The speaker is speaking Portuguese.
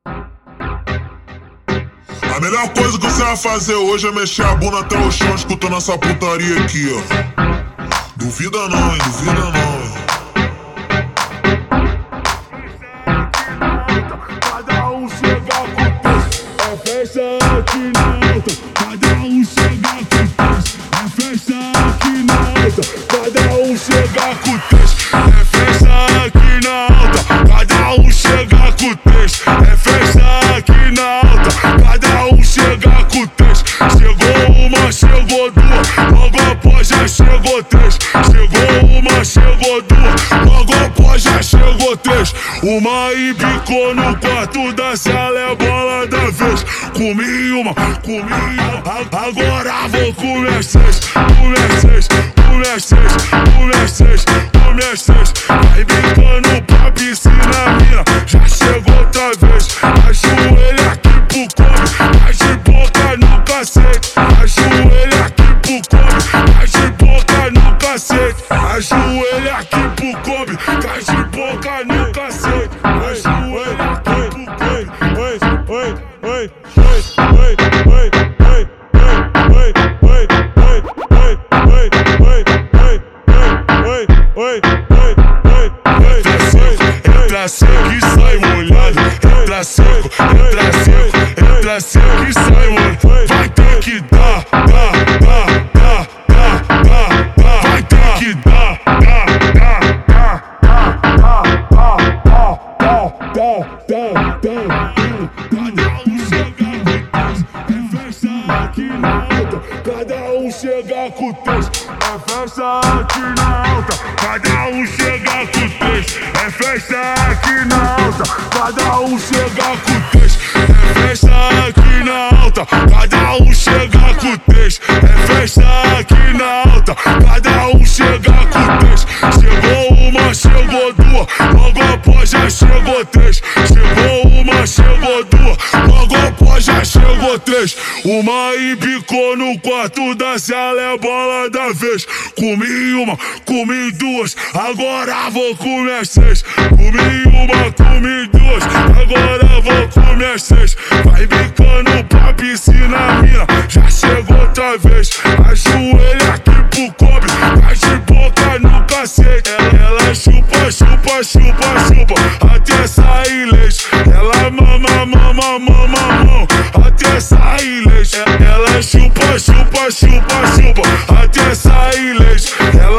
A melhor coisa que você vai fazer hoje é mexer a bunda até o chão escutando essa putaria aqui, ó. Duvida não, hein? Duvida não, hein? Cada um chega com texto, é festa aqui na alta. Cada um chega com texto, é festa aqui na alta. Cada um chega com texto, é festa aqui na alta. Cada um chega com texto, é festa aqui na alta. Cada um chega com texto. Chegou uma, chegou duas, logo após já chegou três. Chegou uma, chegou duas, logo após já chegou três. Uma e bicou no quarto da sala, é bola da vez. Comi uma, agora vou comer seis. Comer seis, comer seis, comer seis, comer seis. Vai brincando pra piscina, mina, já chegou outra vez. Ajoelha aqui pro come, vai de boca no cacete. Ajoelha aqui pro come, vai de boca no cacete. Ajoelha aqui pro come, vai de boca no cacete. Ajoelha aqui pro come. Oi, oi, oi, oi, oi, oi, oi, oi, oi, oi, oi, oi, oi, oi, oi, oi. Entra seco e sai molhado. Entra seco, entra seco, entra seco e sai molhado. Vai ter que dar. Vai ter que dar. Cada um chega com texto, é festa aqui na alta. Cada um chega com texto, é festa aqui na alta. Cada um chega com texto, é festa aqui na alta. Cada um chega com texto, é festa aqui na alta. Cada um chega com texto. Chegou uma, chegou duas, logo após já chegou três. Chegou uma, chegou duas, logo após já chegou três. Uma e bicou no quarto da sala, é bola da vez. Comi uma, comi duas, agora vou comer seis. Comi uma, comi duas, agora vou comer seis. Vai brincando pra piscina, mina, já chegou outra vez. Ajoelha aqui pro cobre, vai de boca no cacete. Ela chupa, chupa, chupa, chupa, até sair leite. Ela mama, mama, mama, mama, até sair leite. Ela chupa, chupa, chupa, chupa, até sair leite. Ela